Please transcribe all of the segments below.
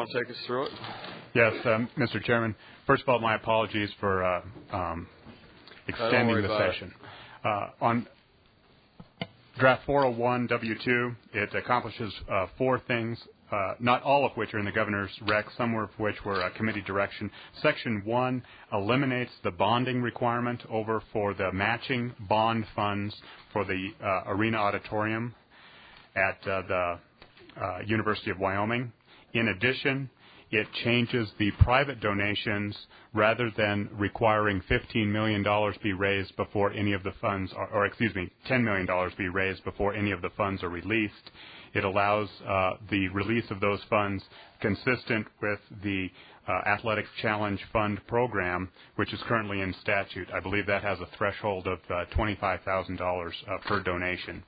take us through it? Yes, Mr. Chairman. First of all, my apologies for extending the session. On Draft 401 W2, it accomplishes four things, not all of which are in the governor's rec, some of which were committee direction. Section 1 eliminates the bonding requirement over for the matching bond funds for the Arena Auditorium at the University of Wyoming. In addition, it changes the private donations rather than requiring $15 million be raised before any of the funds, $10 million be raised before any of the funds are released. It allows the release of those funds consistent with the Athletics Challenge Fund program, which is currently in statute. I believe that has a threshold of $25,000 per donation.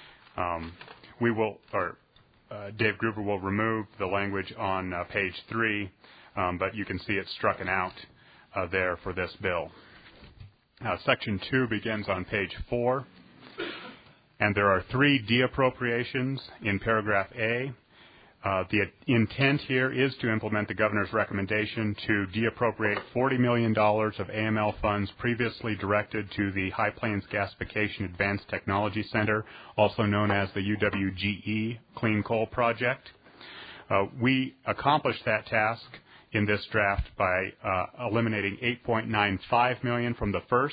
Dave Gruber will remove the language on page 3, but you can see it's struck out there for this bill. Section 2 begins on page 4, and there are 3 de-appropriations in paragraph A. The intent here is to implement the governor's recommendation to de-appropriate $40 million of AML funds previously directed to the High Plains Gasification Advanced Technology Center, also known as the UWGE Clean Coal Project. We accomplished that task in this draft by eliminating $8.95 million from the first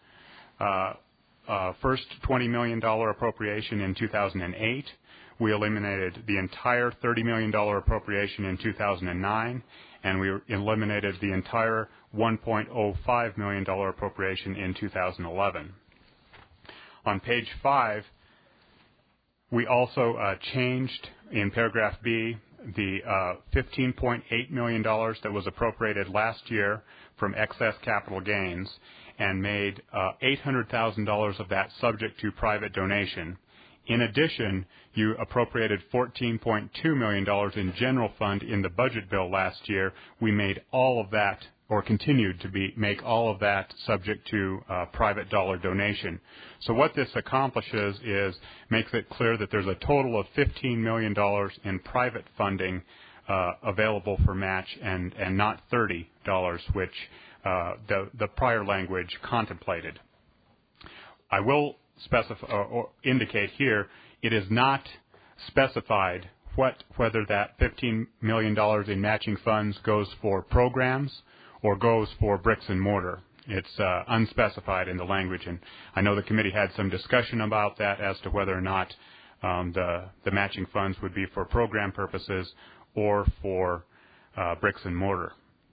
$20 million appropriation in 2008. We eliminated the entire $30 million appropriation in 2009, and we eliminated the entire $1.05 million appropriation in 2011. On page 5, we also changed in paragraph B the $15.8 million that was appropriated last year from excess capital gains and made $800,000 of that subject to private donation. In addition, you appropriated $14.2 million in general fund in the budget bill last year. We made all of that, or continued to make all of that subject to private dollar donation. So what this accomplishes is makes it clear that there's a total of $15 million in private funding available for match and not $30, which the prior language contemplated. I will specify or indicate here, it is not specified whether that $15 million in matching funds goes for programs or goes for bricks and mortar. It's unspecified in the language, and I know the committee had some discussion about that as to whether or not the matching funds would be for program purposes or for bricks and mortar.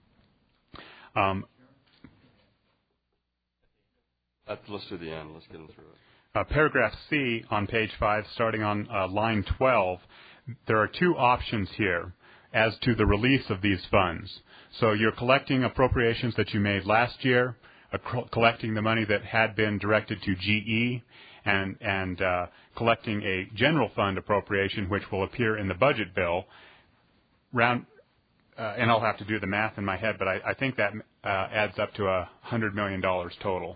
Let's do the end. Let's get them through it. Paragraph C on page 5, starting on line 12, there are 2 options here as to the release of these funds. So you're collecting appropriations that you made last year, collecting the money that had been directed to GE, and collecting a general fund appropriation, which will appear in the budget bill. And I'll have to do the math in my head, but I think that adds up to $100 million total.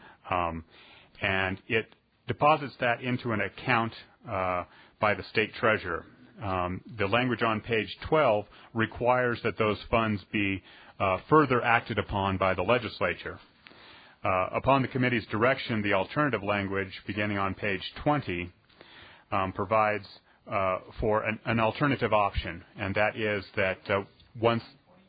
And it deposits that into an account by the state treasurer. The language on page 12 requires that those funds be further acted upon by the legislature. Upon the committee's direction, the alternative language, beginning on page 20, provides for an alternative option, and that is that once...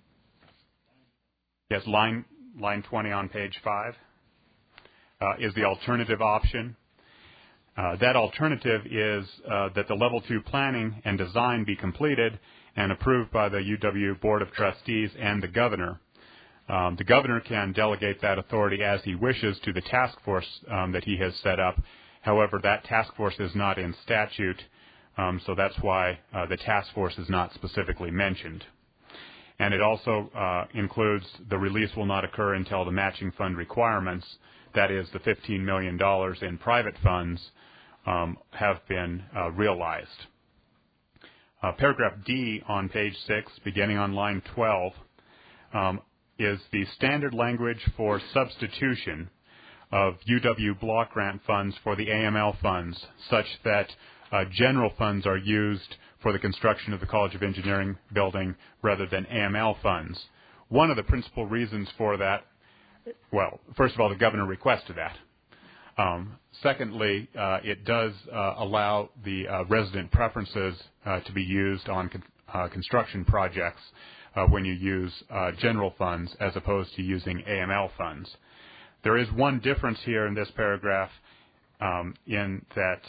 Yes, line 20 on page 5 is the alternative option. That alternative is that the Level 2 planning and design be completed and approved by the UW Board of Trustees and the governor. The governor can delegate that authority as he wishes to the task force that he has set up. However, that task force is not in statute, so that's why the task force is not specifically mentioned. And it also includes the release will not occur until the matching fund requirements, that is the $15 million in private funds, have been realized. Paragraph D on page 6, beginning on line 12, is the standard language for substitution of UW block grant funds for the AML funds, such that general funds are used for the construction of the College of Engineering building rather than AML funds. One of the principal reasons for that, well, first of all, the governor requested that. Secondly, it does allow the resident preferences to be used on construction projects when you use general funds as opposed to using AML funds. There is one difference here in this paragraph in that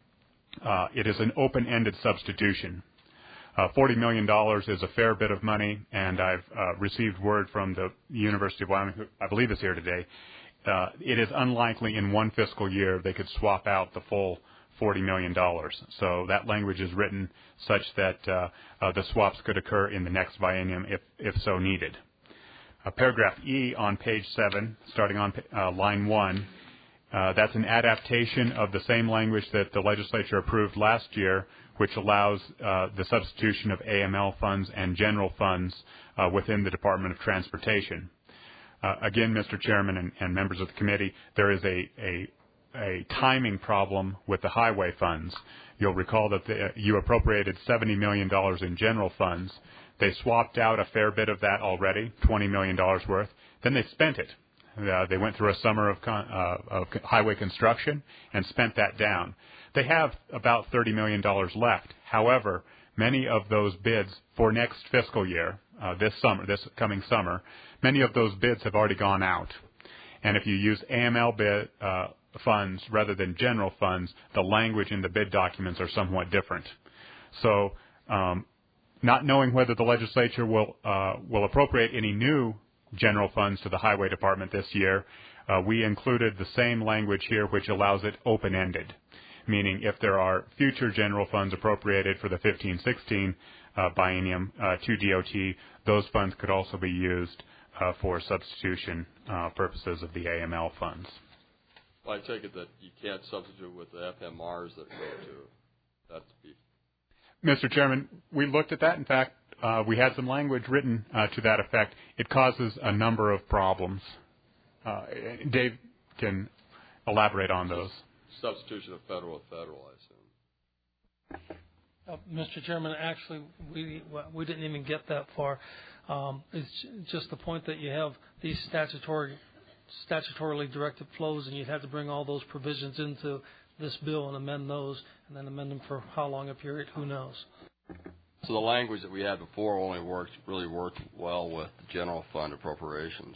it is an open-ended substitution. $40 million is a fair bit of money, and I've received word from the University of Wyoming, who I believe is here today. It is unlikely in one fiscal year they could swap out the full $40 million. So that language is written such that the swaps could occur in the next biennium if so needed. Paragraph E on page 7, starting on line 1, that's an adaptation of the same language that the legislature approved last year, which allows the substitution of AML funds and general funds within the Department of Transportation. Again, Mr. Chairman and members of the committee, there is a timing problem with the highway funds. You'll recall that you appropriated $70 million in general funds. They swapped out a fair bit of that already, $20 million worth. Then they spent it. They went through a summer of highway construction and spent that down. They have about $30 million left. However, many of those bids for next fiscal year, this coming summer, many of those bids have already gone out. And if you use AML funds rather than general funds, the language in the bid documents are somewhat different. So, not knowing whether the legislature will appropriate any new general funds to the Highway Department this year, we included the same language here, which allows it open-ended, meaning if there are future general funds appropriated for the 15-16 biennium to DOT, those funds could also be used for substitution purposes of the AML funds. Well, I take it that you can't substitute with the FMRs that go to that. Mr. Chairman, we looked at that. In fact, we had some language written to that effect. It causes a number of problems. Dave can elaborate on those. Substitution of federal with federal, I assume. Mr. Chairman, actually, we didn't even get that far. It's just the point that you have these statutorily directed flows, and you'd have to bring all those provisions into this bill and amend those, and then amend them for how long a period, who knows. So the language that we had before only really worked well with general fund appropriations.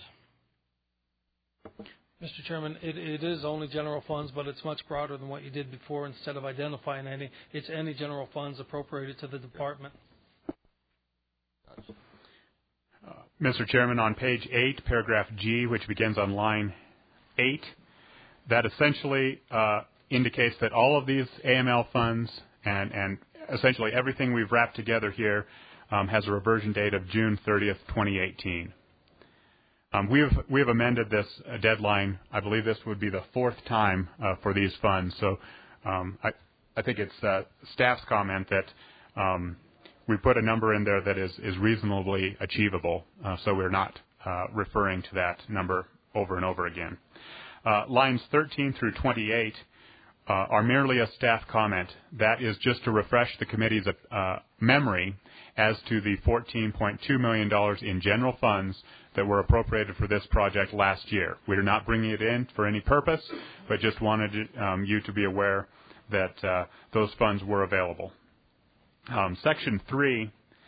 Mr. Chairman, it is only general funds, but it's much broader than what you did before. Instead of identifying any, it's any general funds appropriated to the department. Mr. Chairman, on page 8, paragraph G, which begins on line 8, that essentially indicates that all of these AML funds and essentially everything we've wrapped together here has a reversion date of June 30th, 2018. We have amended this deadline. I believe this would be the 4th time for these funds. So I think it's staff's comment that we put a number in there that is reasonably achievable. So we're not referring to that number over and over again. Lines 13 through 28 are merely a staff comment. That is just to refresh the committee's memory as to the $14.2 million in general funds that were appropriated for this project last year. We are not bringing it in for any purpose, but just wanted you to be aware that those funds were available. Section 3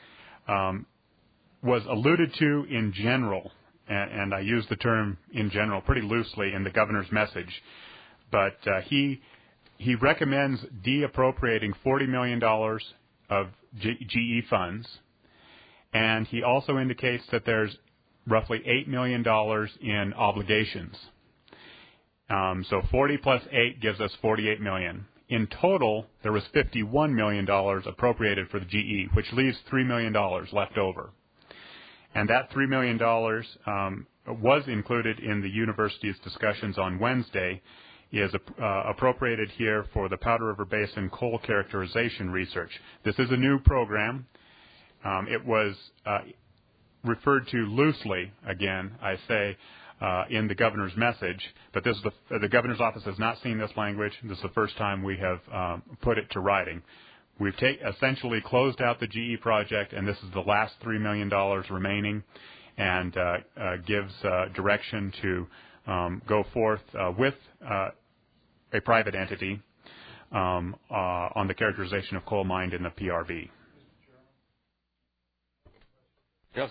was alluded to in general, and I use the term in general pretty loosely in the governor's message, but he recommends de-appropriating $40 million of GE funds, and he also indicates that there's roughly $8 million in obligations. So 40 plus 8 gives us $48 million. In total, there was $51 million appropriated for the GE, which leaves $3 million left over. And that $3 million was included in the university's discussions on Wednesday, is appropriated here for the Powder River Basin coal characterization research. This is a new program. It was referred to loosely, again, I say, in the governor's message, but this is the governor's office has not seen this language. This is the first time we have put it to writing. We've essentially closed out the GE project, and this is the last $3 million remaining, and gives direction to go forth with a private entity on the characterization of coal mined in the PRB. Yes.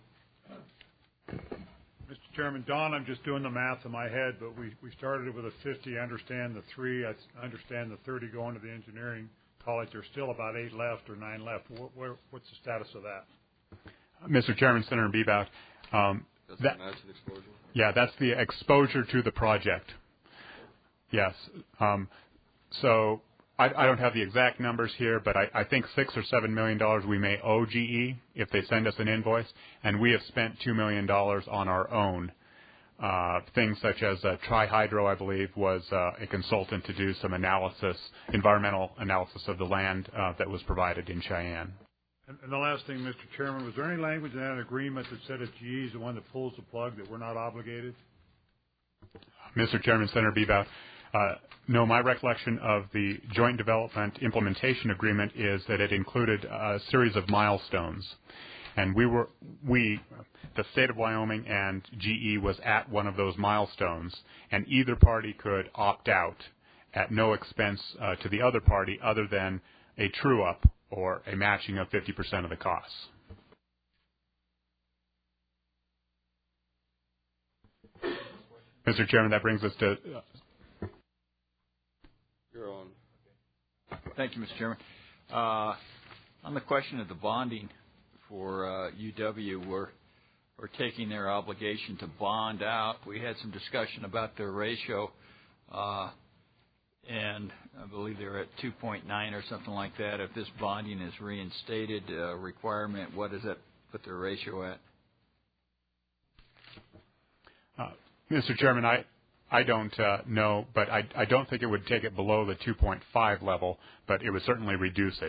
Mr. Chairman, Don, I'm just doing the math in my head, but we started with a 50. I understand the 3. I understand the 30 going to the engineering college. There's still about 8 left or 9 left. What's the status of that? Mr. Chairman, Senator Bebout, That's the matching exposure? Yeah, that's the exposure to the project. Yes. So I don't have the exact numbers here, but I think $6 or $7 million we may owe GE if they send us an invoice, and we have spent $2 million on our own. Things such as Tri-Hydro, I believe, was a consultant to do some analysis, environmental analysis of the land that was provided in Cheyenne. And the last thing, Mr. Chairman, was there any language in that agreement that said if GE is the one that pulls the plug that we're not obligated? Mr. Chairman, Senator Bebout, no, my recollection of the Joint Development Implementation Agreement is that it included a series of milestones. And the state of Wyoming and GE was at one of those milestones, and either party could opt out at no expense to the other party other than a true-up or a matching of 50% of the costs. Mr. Chairman, that brings us to... You're on. Thank you, Mr. Chairman. On the question of the bonding for UW, we're taking their obligation to bond out. We had some discussion about their ratio, and I believe they're at 2.9 or something like that. If this bonding is reinstated requirement, what does that put their ratio at? Mr. Chairman, I don't know, but I don't think it would take it below the 2.5 level, but it would certainly reduce it.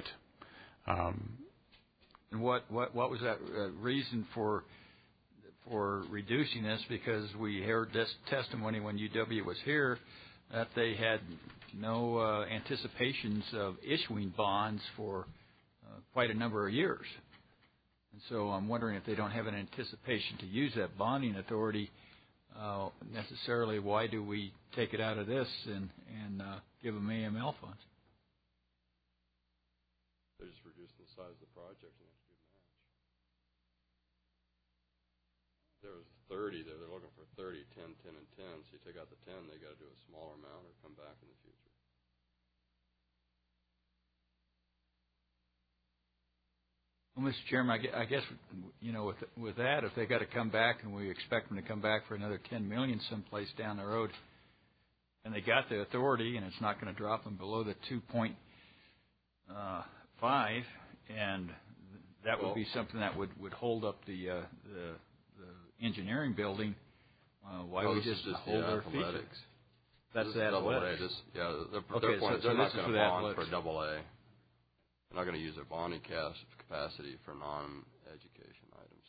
And what was that reason for reducing this? Because we heard this testimony when UW was here that they had no anticipations of issuing bonds for quite a number of years. And so I'm wondering if they don't have an anticipation to use that bonding authority necessarily, why do we take it out of this and give them AML funds? They're just reducing the size of the project and that's a good match. There was 30 there. They're looking for 30, 10, 10, and 10. So you take out the 10, they got to do a smaller amount or come back in the future. Well, Mr. Chairman, I guess, with that, if they got to come back and we expect them to come back for another $10 million someplace down the road, and they got the authority and it's not going to drop them below the 2.5, and that would be something that would hold up the engineering building. Why would we just hold their feet? That's the athletics. They're not going to bond for AA. They're not going to use their bonding capacity for non-education items.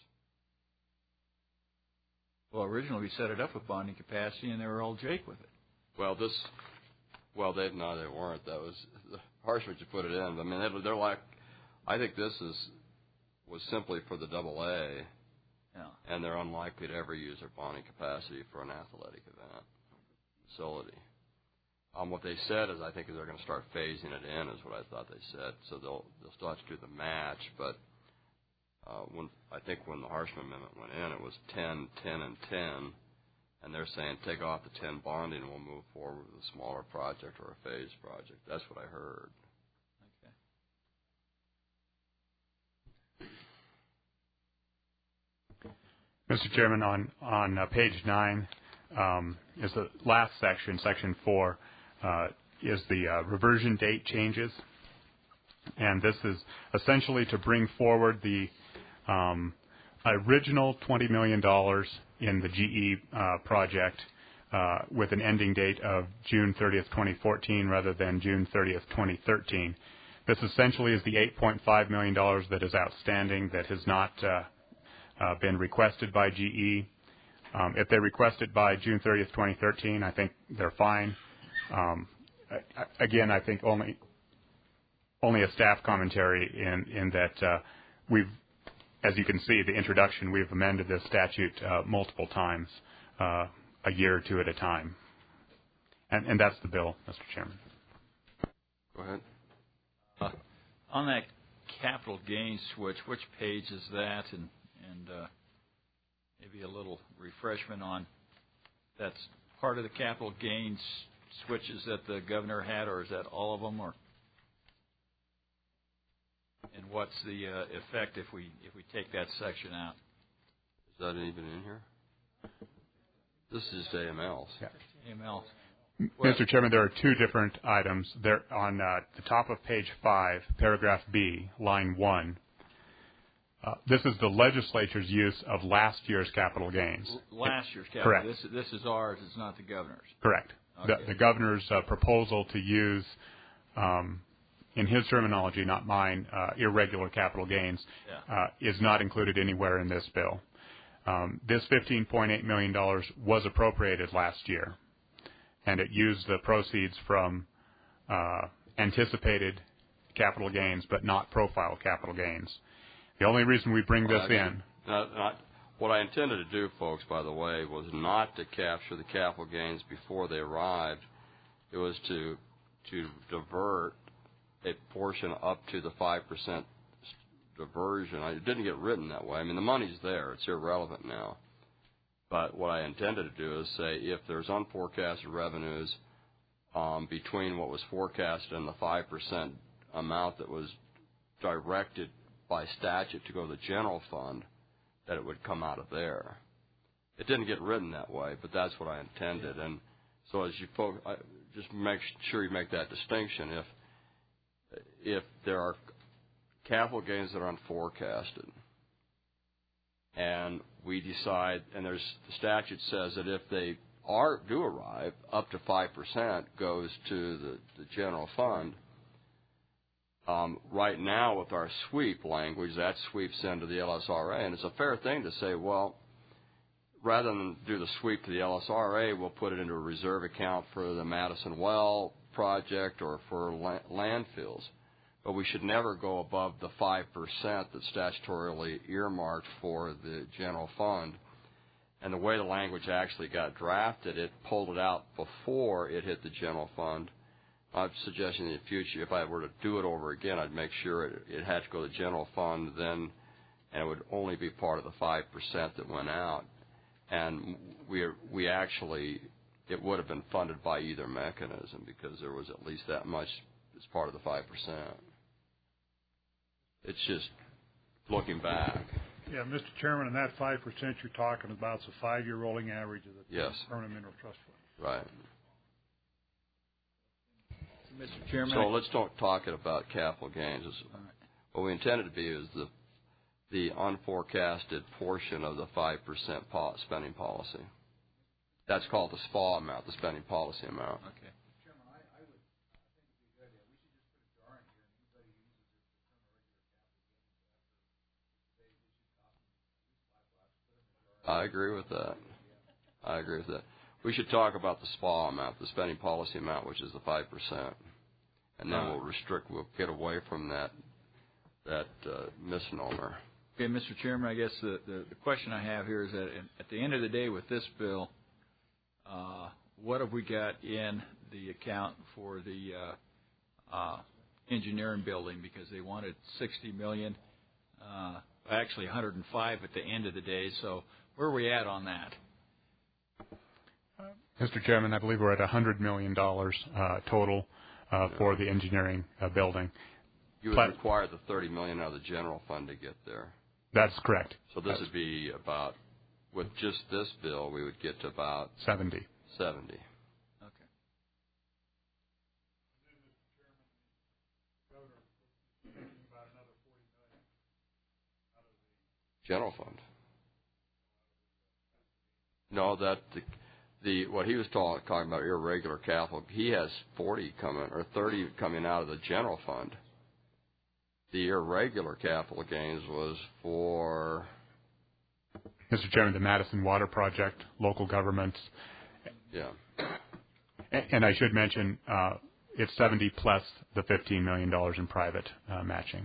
Well, originally we set it up with bonding capacity, and they were all Jake with it. They weren't. That was the Harshman to put it in. I mean, they're like, I think this was simply for the AA, and they're unlikely to ever use their bonding capacity for an athletic event facility. What they said is, I think, they're going to start phasing it in, is what I thought they said. So they'll still have to do the match, but when the Harshman Amendment went in, it was 10, 10, and 10, and they're saying take off the 10 bonding and we'll move forward with a smaller project or a phased project. That's what I heard. Mr. Chairman, on page 9 is the last section, section 4, is the reversion date changes. And this is essentially to bring forward the original $20 million in the GE project with an ending date of June 30th, 2014 rather than June 30th, 2013. This essentially is the $8.5 million that is outstanding that has not been requested by GE. If they request it by June 30th, 2013, I think they're fine. Again, I think only only a staff commentary in that we've, as you can see, the introduction, we've amended this statute multiple times, a year or two at a time. And that's the bill, Mr. Chairman. Go ahead. On that capital gains switch, which page is that? And maybe a little refreshment on that's part of the capital gains switches that the governor had, or is that all of them? Or and what's the effect if we take that section out? Is that even in here? This is AMLs. Yeah. AMLs. Mr. Chairman, there are two different items. There on the top of page 5, paragraph B, line 1. This is the legislature's use of last year's capital gains. Last year's capital. Correct. This is ours. It's not the governor's. Correct. Okay. The governor's proposal to use, in his terminology, not mine, irregular capital gains, is not included anywhere in this bill. This $15.8 million was appropriated last year, and it used the proceeds from anticipated capital gains, but not profile capital gains. The only reason we bring this in... What I intended to do, folks, by the way, was not to capture the capital gains before they arrived. It was to divert a portion up to the 5% diversion. It didn't get written that way. I mean, the money's there. It's irrelevant now. But what I intended to do is say if there's unforecasted revenues between what was forecasted and the 5% amount that was directed by statute to go to the general fund, that it would come out of there. It didn't get written that way, but that's what I intended. And so as you folks, just make sure you make that distinction. If there are capital gains that are unforecasted, and we decide, and the statute says that if they do arrive, up to 5% goes to the general fund. Right now, with our sweep language, that sweeps into the LSRA, and it's a fair thing to say, well, rather than do the sweep to the LSRA, we'll put it into a reserve account for the Madison Well project or for landfills. But we should never go above the 5% that's statutorily earmarked for the general fund. And the way the language actually got drafted, it pulled it out before it hit the general fund. I'm suggesting in the future, if I were to do it over again, I'd make sure it had to go to the general fund then, and it would only be part of the 5% that went out. And we actually, it would have been funded by either mechanism because there was at least that much as part of the 5%. It's just looking back. Yeah, Mr. Chairman, and that 5% you're talking about is a 5-year rolling average of the Permanent Mineral Trust Fund. Right. Mr. Chairman. So let's don't talk about capital gains. What we intended to be is the unforecasted portion of the 5% spending policy. That's called the SPA amount, the spending policy amount. Okay. Chairman, I think it'd be a good idea. We should just put a jar in here, and anybody who uses it to determine regular capital gains after they should cost them at least $5. Put them in a jar. I agree with that. I agree with that. We should talk about the SPA amount, the spending policy amount, which is the 5%, and then we'll get away from that misnomer. Okay, Mr. Chairman, I guess the question I have here is that at the end of the day with this bill, what have we got in the account for the engineering building? Because they wanted $60 million, actually $105 at the end of the day. So where are we at on that? Mr. Chairman, I believe we're at $100 million total for the engineering building. You would require the $30 million out of the general fund to get there. That's correct. So this would be about, with just this bill, we would get to about 70. Okay. General fund. No, that what he was talking about irregular capital. He has 40 coming or 30 coming out of the general fund. The irregular capital gains was for. Mr. Chairman, the Madison Water Project, local governments. Yeah. And I should mention, it's 70 plus the $15 million in private matching.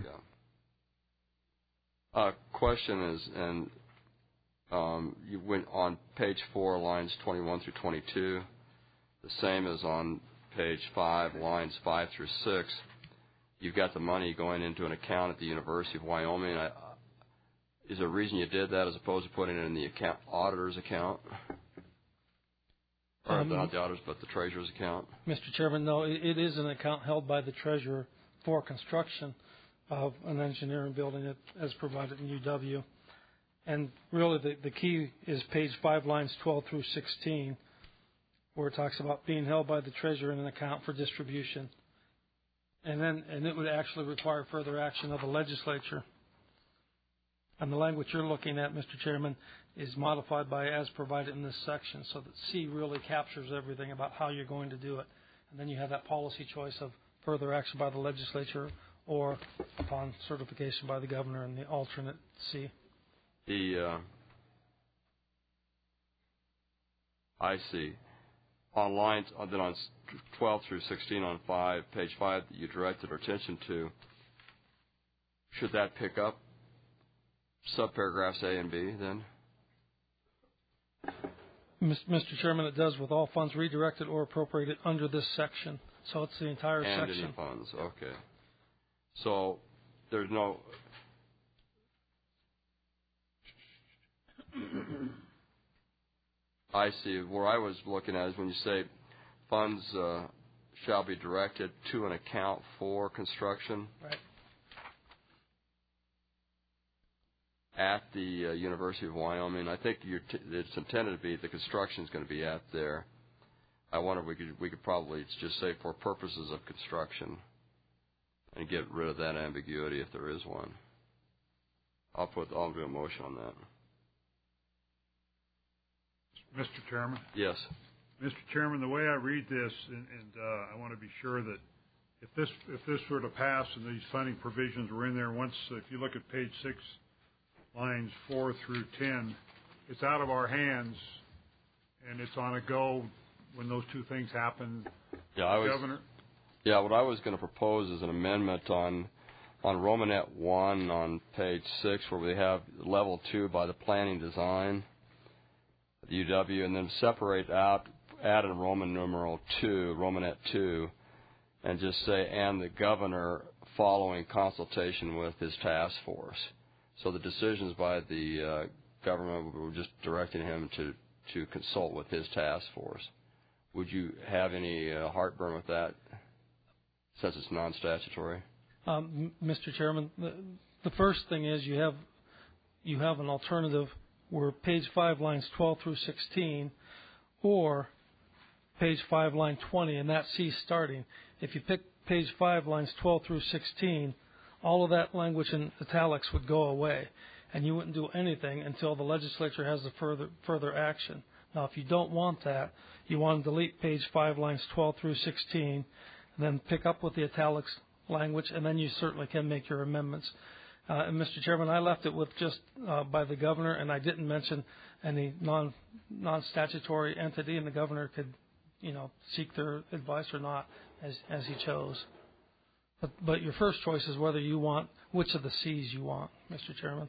Yeah. Question is, and you went on page 4, lines 21 through 22, the same as on page 5, lines 5 through 6. You've got the money going into an account at the University of Wyoming. Is there a reason you did that as opposed to putting it in the auditor's account? Or not the auditor's, but the treasurer's account? Mr. Chairman, no, it is an account held by the treasurer for construction of an engineering building as provided in UW. And really the key is page 5, lines 12 through 16, where it talks about being held by the treasurer in an account for distribution. And it would actually require further action of the legislature. And the language you're looking at, Mr. Chairman, is modified by as provided in this section, so that C really captures everything about how you're going to do it. And then you have that policy choice of further action by the legislature or upon certification by the governor in the alternate C. I see. On lines, then on 12 through 16 on page 5 that you directed our attention to, should that pick up subparagraphs A and B then? Mr. Chairman, it does with all funds redirected or appropriated under this section. So it's the entire and section. Any funds, okay. So there's no... I see. Where I was looking at is when you say funds shall be directed to an account for construction. Right. At the University of Wyoming. I think it's intended to be the construction is going to be at there. I wonder if we could probably just say for purposes of construction and get rid of that ambiguity if there is one. I'll do a motion on that. Mr. Chairman? Yes. Mr. Chairman, the way I read this, and I want to be sure that if this were to pass and these funding provisions were in there, if you look at page 6, lines 4 through 10, it's out of our hands, and it's on a go when those two things happen. Yeah, Governor? Yeah, what I was going to propose is an amendment on Romanet 1 on page 6, where we have level 2 by the planning design, the UW, and then separate out, add in Roman numeral 2, Romanet 2, and just say, and the governor following consultation with his task force. So the decisions by the government, were just directing him to consult with his task force. Would you have any heartburn with that, since it's non-statutory? Mr. Chairman, the first thing is you have an alternative where page 5, lines 12 through 16, or page 5, line 20, and that's C starting. If you pick page 5, lines 12 through 16, all of that language in italics would go away, and you wouldn't do anything until the legislature has the further action. Now, if you don't want that, you want to delete page 5, lines 12 through 16, and then pick up with the italics language, and then you certainly can make your amendments. And Mr. Chairman, I left it with just by the governor, and I didn't mention any non-statutory entity, and the governor could, seek their advice or not as he chose. But your first choice is whether you want which of the C's you want, Mr. Chairman.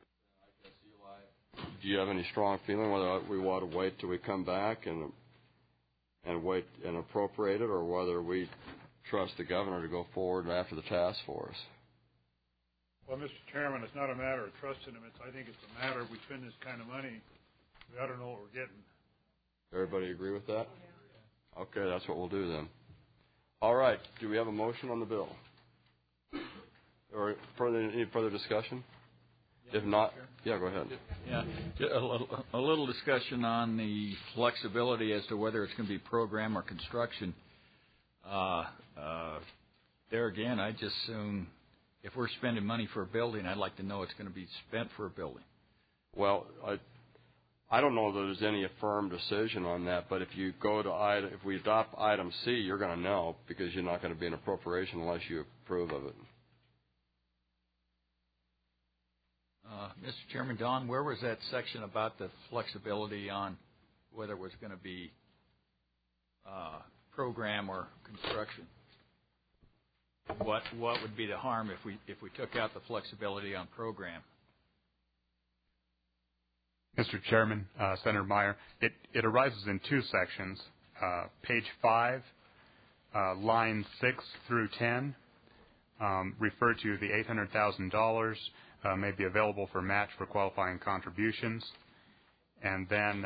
Do you have any strong feeling whether we want to wait till we come back and wait and appropriate it, or whether we trust the governor to go forward after the task force? Well, Mr. Chairman, it's not a matter of trusting him. I think it's a matter of we spend this kind of money, we ought to know what we're getting. Everybody agree with that? Okay, that's what we'll do then. All right. Do we have a motion on the bill? Or any further discussion? If not, go ahead. Yeah, a little discussion on the flexibility as to whether it's going to be program or construction. There again, I just assume if we're spending money for a building, I'd like to know it's going to be spent for a building. Well, I don't know that there's any firm decision on that, but if you go to if we adopt item C, you're going to know, because you're not going to be an appropriation unless you approve of it. Mr. Chairman, Don, where was that section about the flexibility on whether it was going to be program or construction? What would be the harm if we took out the flexibility on program? Mr. Chairman, Senator Meyer, it arises in two sections. Page 5, lines 6 through 10 refer to the $800,000 may be available for match for qualifying contributions. And then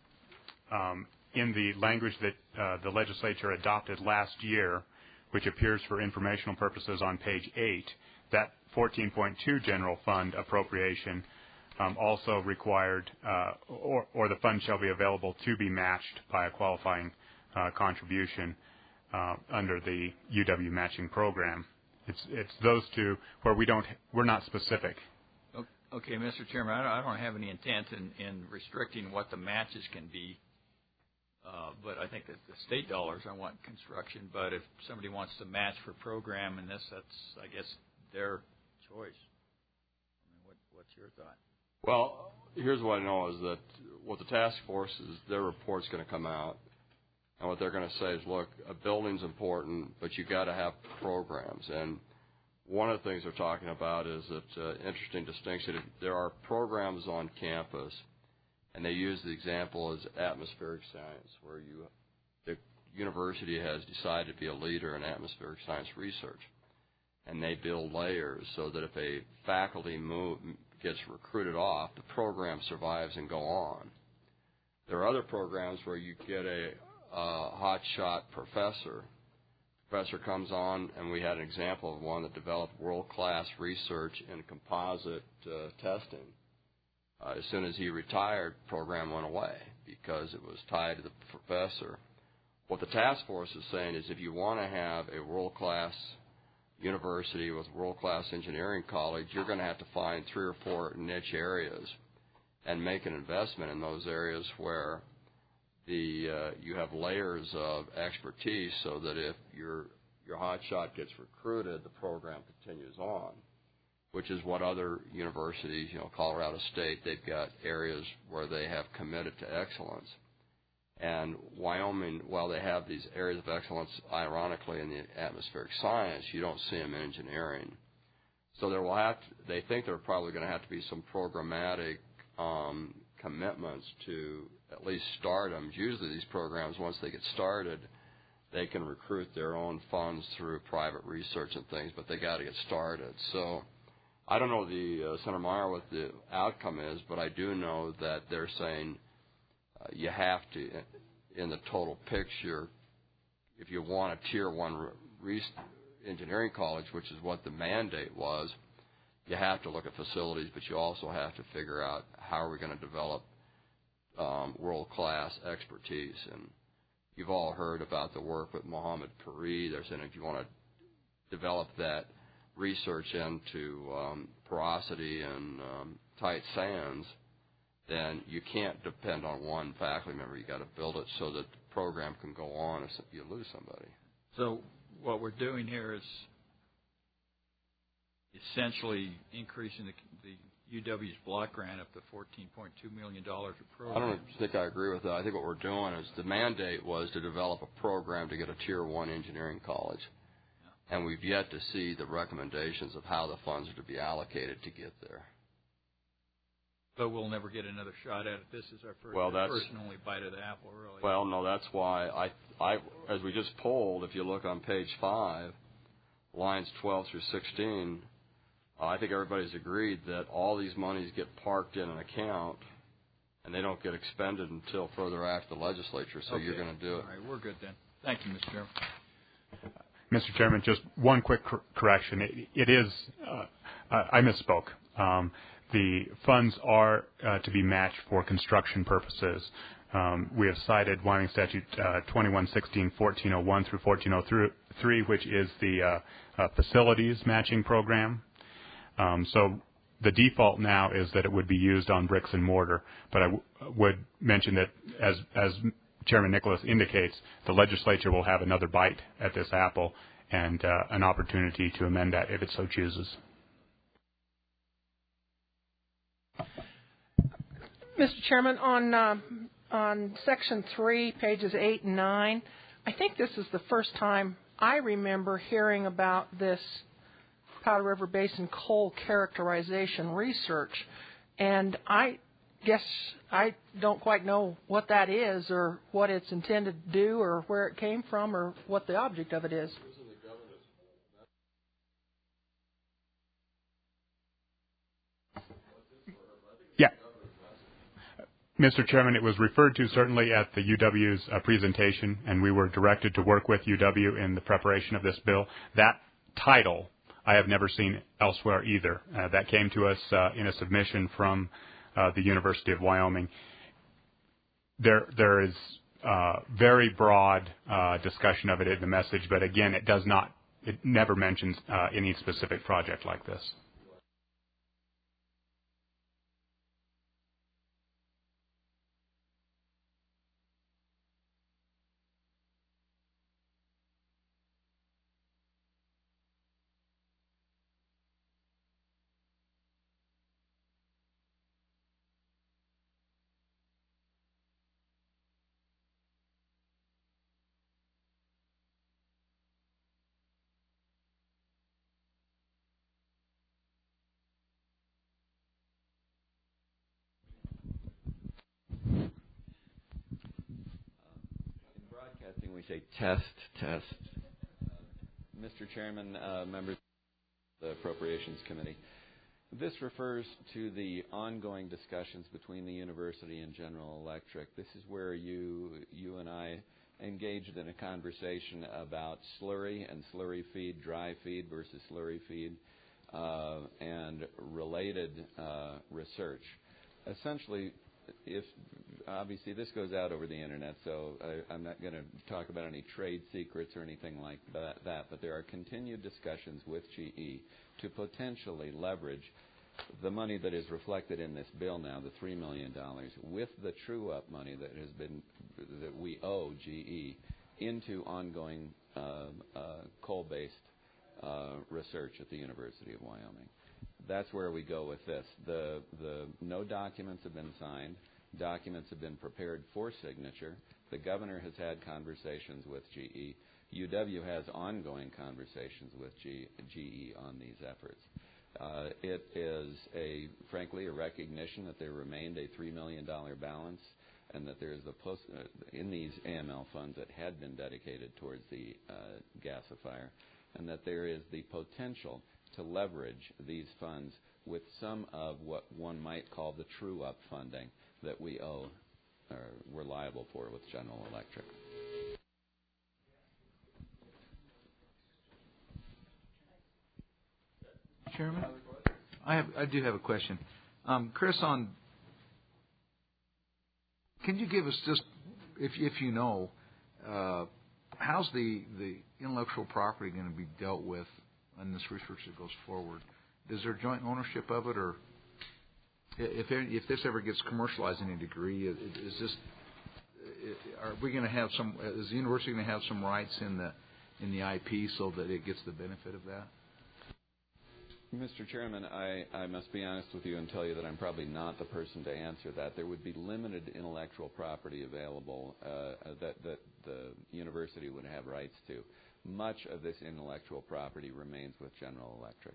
in the language that the legislature adopted last year, which appears for informational purposes on page 8, that 14.2 general fund appropriation also required, or the fund shall be available to be matched by a qualifying contribution under the UW matching program. It's those two where we're not specific. Okay, Mr. Chairman, I don't have any intent in restricting what the matches can be, but I think that the state dollars I want construction. But if somebody wants to match for program and that's I guess their choice. I mean, what's your thought? Well, here's what I know is that what the task force is, their report's going to come out, and what they're going to say is, look, a building's important, but you got to have programs. And one of the things they're talking about is that interesting distinction. There are programs on campus, and they use the example as atmospheric science, where the university has decided to be a leader in atmospheric science research, and they build layers so that if a faculty gets recruited off, the program survives and go on. There are other programs where you get a hotshot professor. Professor comes on, and we had an example of one that developed world-class research in composite testing. As soon as he retired, the program went away because it was tied to the professor. What the task force is saying is if you want to have a world-class university with world-class engineering college, you're going to have to find 3 or 4 niche areas and make an investment in those areas where you have layers of expertise so that if your hotshot gets recruited, the program continues on, which is what other universities, Colorado State, they've got areas where they have committed to excellence. And Wyoming, while they have these areas of excellence, ironically, in the atmospheric science, you don't see them in engineering. So they think there are probably going to have to be some programmatic commitments to at least start them. Usually these programs, once they get started, they can recruit their own funds through private research and things, but they got to get started. So I don't know Senator Meyer what the outcome is, but I do know that they're saying you have to, in the total picture, if you want a Tier 1 engineering college, which is what the mandate was, you have to look at facilities, but you also have to figure out how are we going to develop world-class expertise. And you've all heard about the work with Mohammed Puri. They're saying if you want to develop that research into porosity and tight sands, then you can't depend on one faculty member. You got to build it so that the program can go on if you lose somebody. So what we're doing here is essentially increasing the UW's block grant up to $14.2 million of program. I don't think I agree with that. I think what we're doing is the mandate was to develop a program to get a Tier 1 engineering college. Yeah. And we've yet to see the recommendations of how the funds are to be allocated to get there. But we'll never get another shot at it. This is our first and only bite of the apple, really. Well, no, that's why I as we just polled, if you look on page 5, lines 12 through 16, I think everybody's agreed that all these monies get parked in an account and they don't get expended until further after the legislature, so you're going to do it. All right, we're good then. Thank you, Mr. Chairman. Mr. Chairman, just one quick correction. It is, I misspoke. The funds are to be matched for construction purposes. We have cited Wyoming Statute 2116-1401 through 1403, which is the facilities matching program. So the default now is that it would be used on bricks and mortar. But I would mention that, as Chairman Nicholas indicates, the legislature will have another bite at this apple and an opportunity to amend that if it so chooses. Mr. Chairman, on Section 3, pages 8 and 9, I think this is the first time I remember hearing about this Powder River Basin coal characterization research, and I guess I don't quite know what that is or what it's intended to do or where it came from or what the object of it is. Yeah. Mr. Chairman, it was referred to certainly at the UW's presentation, and we were directed to work with UW in the preparation of this bill. That title I have never seen elsewhere either. That came to us in a submission from the University of Wyoming. There is very broad discussion of it in the message, but again, it never mentions any specific project like this. We say test. Mr. Chairman, members of the Appropriations Committee, this refers to the ongoing discussions between the university and General Electric. This is where you and I engaged in a conversation about slurry and slurry feed, dry feed versus slurry feed, and related research. Essentially, obviously this goes out over the internet, so I'm not going to talk about any trade secrets or anything like that, but there are continued discussions with GE to potentially leverage the money that is reflected in this bill now, the $3 million, with the true-up money that we owe GE into ongoing coal-based research at the University of Wyoming. That's where we go with this. No documents have been signed. Documents have been prepared for signature. The governor has had conversations with GE. UW has ongoing conversations with GE on these efforts. It is, frankly, a recognition that there remained a $3 million balance and that there is in these AML funds that had been dedicated towards the gasifier, and that there is the potential to leverage these funds with some of what one might call the true-up funding that we owe or we're liable for with General Electric. Chairman, I do have a question. Chris, can you give us just, if you know, how's the intellectual property going to be dealt with in this research that goes forward? Is there joint ownership of it, or if this ever gets commercialized in any degree, are we going to have some? Is the university going to have some rights in the IP so that it gets the benefit of that? Mr. Chairman, I must be honest with you and tell you that I'm probably not the person to answer that. There would be limited intellectual property available that the university would have rights to. Much of this intellectual property remains with General Electric.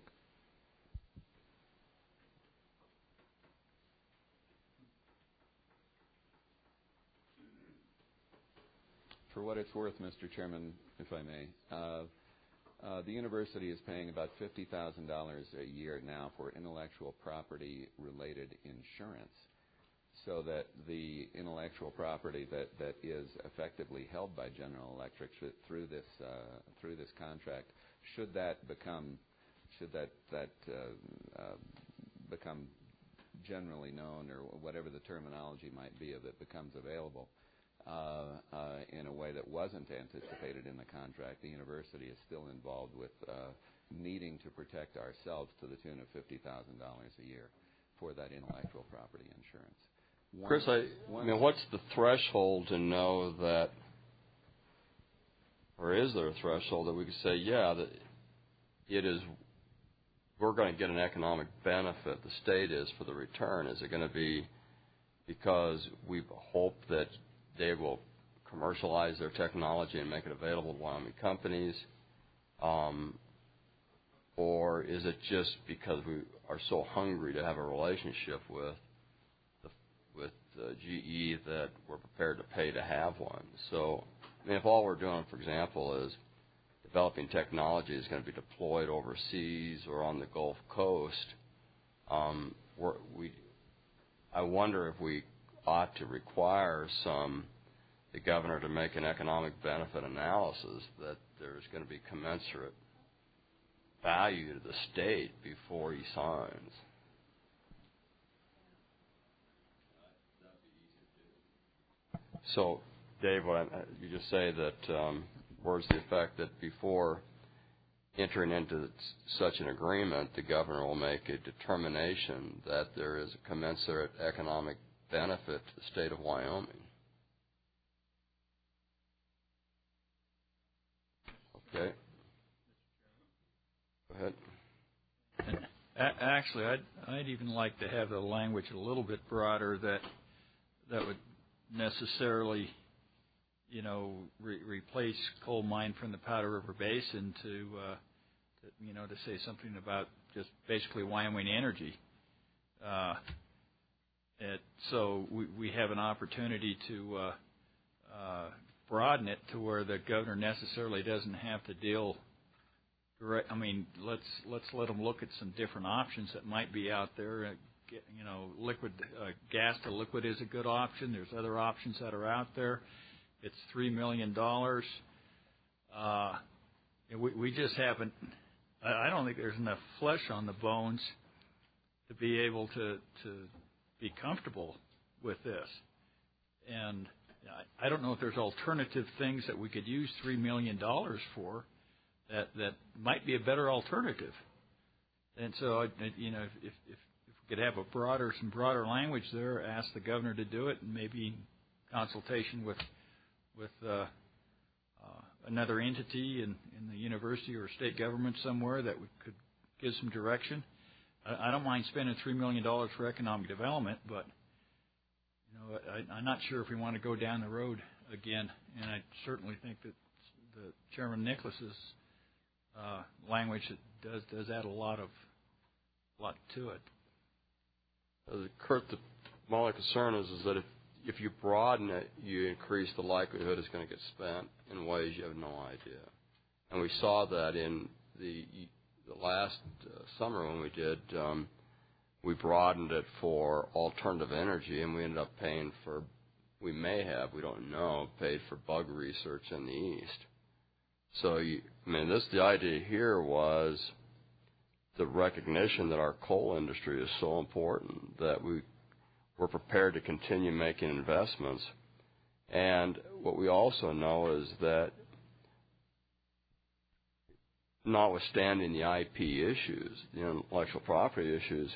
For what it's worth, Mr. Chairman, if I may, the university is paying about $50,000 a year now for intellectual property-related insurance, so that the intellectual property that is effectively held by General Electric through this contract, should that become generally known, or whatever the terminology might be of it becomes available, in a way that wasn't anticipated in the contract, the university is still involved with needing to protect ourselves to the tune of $50,000 a year for that intellectual property insurance. Chris, I mean, what's the threshold to know that, or is there a threshold that we could say, yeah, that it is, we're going to get an economic benefit, the state is, for the return? Is it going to be because we hope that they will commercialize their technology and make it available to Wyoming companies? or is it just because we are so hungry to have a relationship with GE that we're prepared to pay to have one? So, I mean, if all we're doing, for example, is developing technology is going to be deployed overseas or on the Gulf Coast, I wonder if we ought to require the governor to make an economic benefit analysis that there's going to be commensurate value to the state before he signs. So, Dave, you just say that words to the effect that before entering into such an agreement, the governor will make a determination that there is a commensurate economic benefit to the state of Wyoming. Okay. Go ahead. Actually, I'd even like to have the language a little bit broader that would necessarily, replace coal mine from the Powder River Basin to say something about just basically Wyoming energy. So we have an opportunity to broaden it to where the governor necessarily doesn't have to deal direct. I mean, let's let them look at some different options that might be out there. Liquid gas to liquid is a good option. There's other options that are out there. It's $3 million. We just haven't. I don't think there's enough flesh on the bones to be able to be comfortable with this. And I don't know if there's alternative things that we could use $3 million for that might be a better alternative. And so, if we could have some broader language there, ask the governor to do it, and maybe in consultation with another entity in the university or state government somewhere that we could give some direction. I don't mind spending $3 million for economic development, but I'm not sure if we want to go down the road again. And I certainly think that the Chairman Nicholas's language does add a lot to it. Kurt, my only concern is that if you broaden it, you increase the likelihood it's going to get spent in ways you have no idea. And we saw that in the last summer when we broadened it for alternative energy, and we ended up paying for, we don't know, paid for bug research in the East. So, the idea here was the recognition that our coal industry is so important that we're prepared to continue making investments. And what we also know is that notwithstanding the IP issues, the intellectual property issues,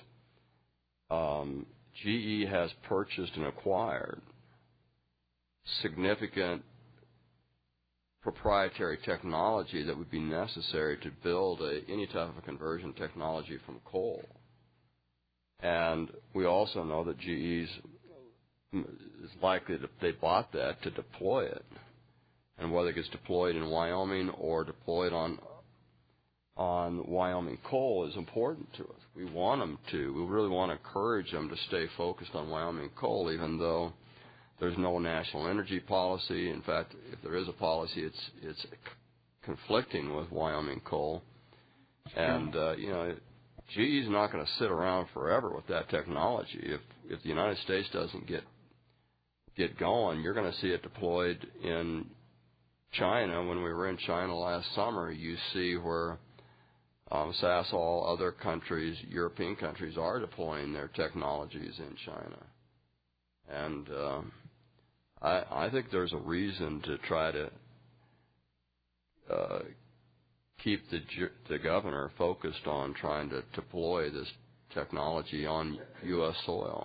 GE has purchased and acquired significant proprietary technology that would be necessary to build any type of a conversion technology from coal. And we also know that GE is likely that they bought that to deploy it. And whether it gets deployed in Wyoming or deployed on Wyoming coal is important to us. We want them to. We really want to encourage them to stay focused on Wyoming coal, even though there's no national energy policy. In fact, if there is a policy, it's conflicting with Wyoming coal. And GE is not going to sit around forever with that technology. If the United States doesn't get going, you're going to see it deployed in China. When we were in China last summer, you see where Sasol, other countries, European countries, are deploying their technologies in China. And I think there's a reason to try to keep the governor focused on trying to deploy this technology on U.S. soil.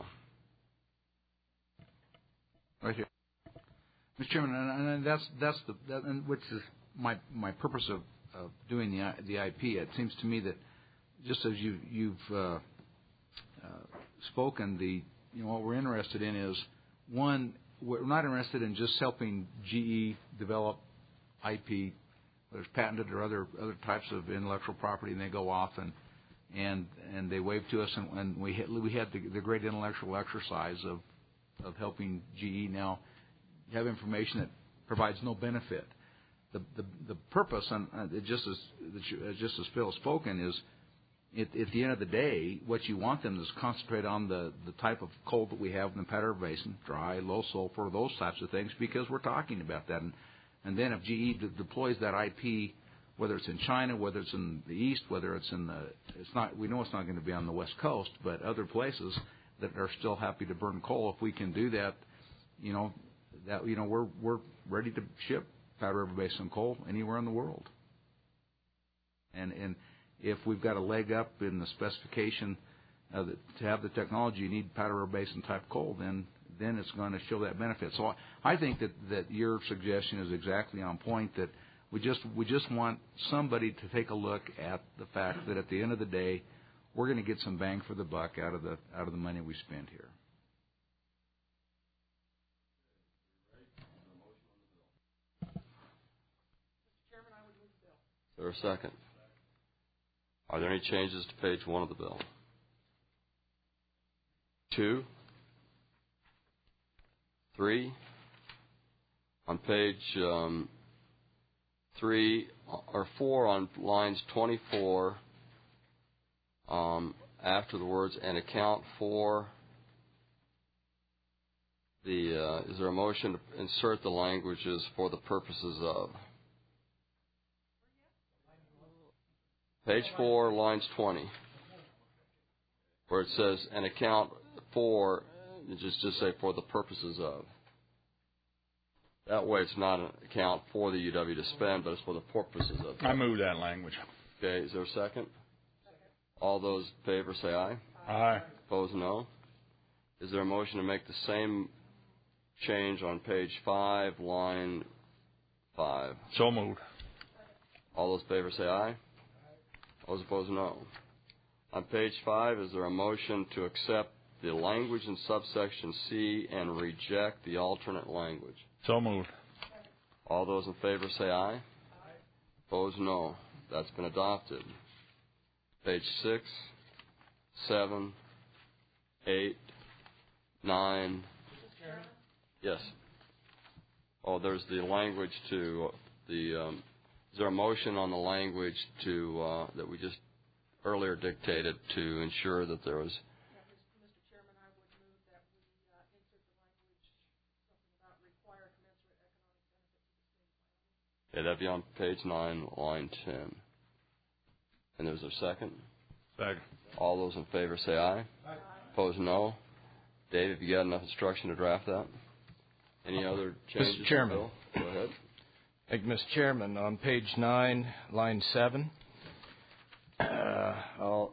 Right here, Mr. Chairman, and that's which is my purpose of doing the IP. It seems to me that just as you've spoken, what we're interested in is, one, we're not interested in just helping GE develop IP there's patented or other types of intellectual property, and they go off and they wave to us, and we had the great intellectual exercise of helping GE now have information that provides no benefit. The purpose, and just as Phil has spoken, is at the end of the day, what you want them to is concentrate on the type of coal that we have in the Powder River Basin, dry, low sulfur, those types of things, because we're talking about that. And then if GE deploys that IP, whether it's in China, whether it's in the East, whether it's in we know it's not going to be on the West Coast, but other places that are still happy to burn coal, if we can do that, we're ready to ship Powder River Basin coal anywhere in the world. And if we've got a leg up in the specification to have the technology, you need Powder River Basin type coal, then it's going to show that benefit. So I think that your suggestion is exactly on point, that we just want somebody to take a look at the fact that at the end of the day, we're going to get some bang for the buck out of the money we spend here. Is there a second? Are there any changes to page 1 of the bill? 2? 3? On page 3 or 4 on lines 24, after the words "and account for," is there a motion to insert the languages "for the purposes of"? Page 4, lines 20, where it says "and account for," just say "for the purposes of." That way, it's not an account for the UW to spend, but it's for the purposes of. I move that language. Okay, is there a second? All those in favor say aye. Aye. Opposed, no. Is there a motion to make the same change on page 5, line 5? So moved. All those in favor say aye. Those opposed, no. On page 5, is there a motion to accept the language in subsection C and reject the alternate language? So moved. All those in favor say aye. Aye. Opposed, no. That's been adopted. Page 6, 7, 8, 9. Yes. Oh, there's the language to the. Is there a motion on the language to that we just earlier dictated to ensure that there was? Yeah, Mr. Chairman, I would move that we insert the language something about require commensurate economic benefit to the state of Wyoming. Yeah, that'd be on page 9, line 10. And there's a second? Second. All those in favor say aye. Aye. Opposed, no. Dave, have you got enough instruction to draft that? Any other changes? Mr. Chairman. Go ahead. Thank you, Mr. Chairman. On page 9, line 7, I'll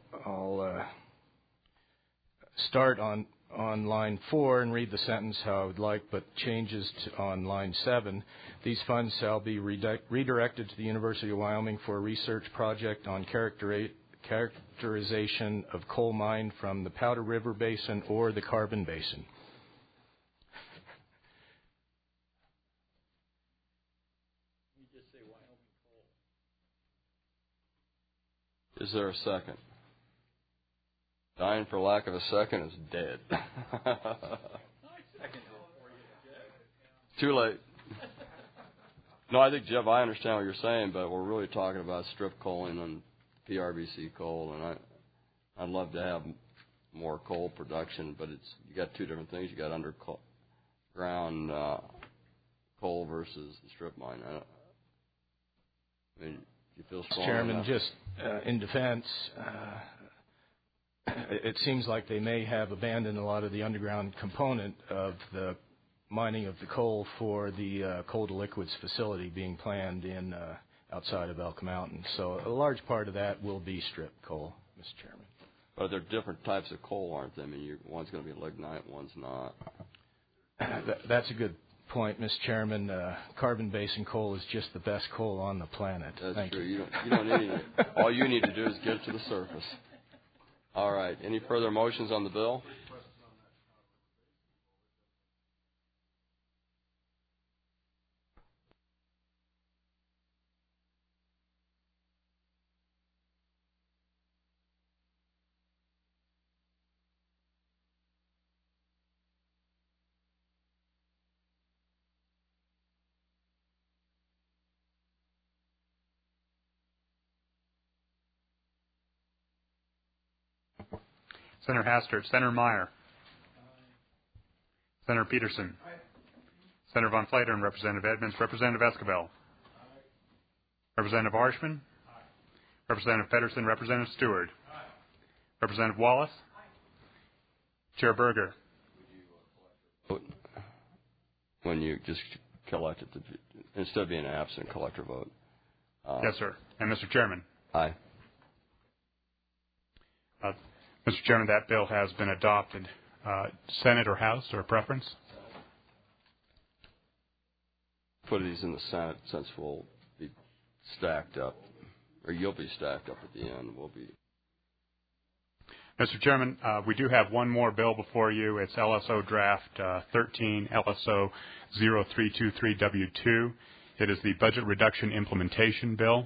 start on line 4 and read the sentence how I would like, but changes on line 7. These funds shall be redirected to the University of Wyoming for a research project on characterization of coal mined from the Powder River Basin or the Carbon Basin. Is there a second? Dying for lack of a second is dead. Too late. No, I think, Jeff, I understand what you're saying, but we're really talking about strip coaling and PRBC coal, and I'd love to have more coal production, but you got two different things. You got underground coal versus the strip mine. I mean, you feel strong Chairman, enough? just in defense, it seems like they may have abandoned a lot of the underground component of the mining of the coal for the coal to liquids facility being planned in outside of Elk Mountain. So a large part of that will be strip coal, Mr. Chairman. But they're different types of coal, aren't they? I mean, one's going to be lignite, one's not. That's a good point, Mr. Chairman. Carbon Basin coal is just the best coal on the planet. That's Thank true. you. You don't need it. All you need to do is get it to the surface. All right. Any further motions on the bill? Senator Hastert, Senator Meyer, Senator Peterson, Senator Von Flatern, Representative Edmonds, Representative Esquivel, Representative Harshman, Representative Pedersen, Representative Stewart, Representative Wallace, Chair Berger. When you just collect it, instead of being absent, collect your vote. Yes, sir. And Mr. Chairman. Aye. Mr. Chairman, that bill has been adopted. Senate or House, or preference? Put these in the Senate since we'll be stacked up, or you'll be stacked up at the end. We'll be. Mr. Chairman, we do have one more bill before you. It's LSO Draft 13, LSO 0323W2. It is the Budget Reduction Implementation Bill.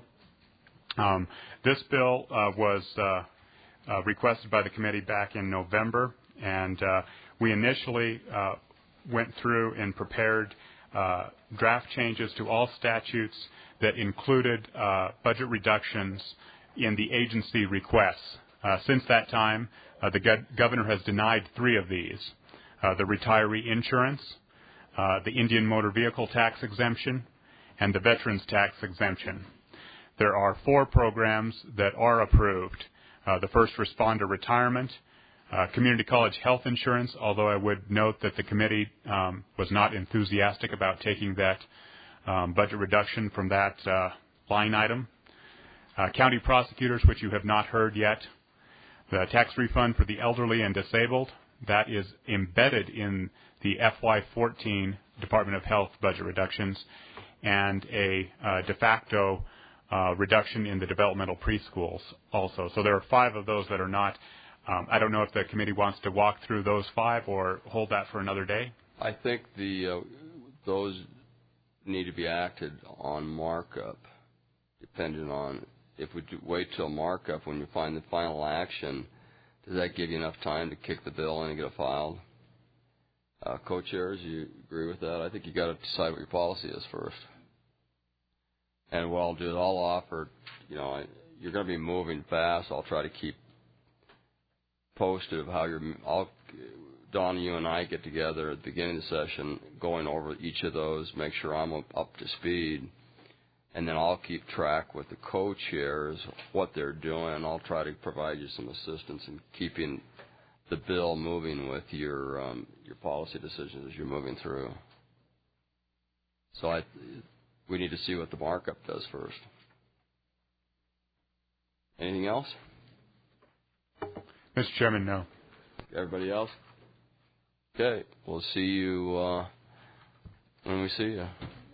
This bill was requested by the committee back in November, and we initially went through and prepared draft changes to all statutes that included budget reductions in the agency requests. Since that time, the governor has denied 3 of these: the retiree insurance, the Indian motor vehicle tax exemption, and the veterans tax exemption. There are 4 programs that are approved: the first responder retirement, community college health insurance, although I would note that the committee was not enthusiastic about taking that budget reduction from that line item. County prosecutors, which you have not heard yet. The tax refund for the elderly and disabled, that is embedded in the FY14 Department of Health budget reductions, and a de facto reduction in the developmental preschools also. So there are 5 of those that are not. I don't know if the committee wants to walk through those 5 or hold that for another day. I think those need to be acted on markup, depending on if we wait till markup when you find the final action. Does that give you enough time to kick the bill in and get it filed? Co-chairs, you agree with that? I think you got to decide what your policy is first. And what I'll do is I'll offer, you're going to be moving fast. I'll try to keep posted of how Don, you and I get together at the beginning of the session, going over each of those, make sure I'm up to speed, and then I'll keep track with the co-chairs what they're doing. I'll try to provide you some assistance in keeping the bill moving with your policy decisions as you're moving through. So we need to see what the markup does first. Anything else? Mr. Chairman, no. Everybody else? Okay. We'll see you when we see you.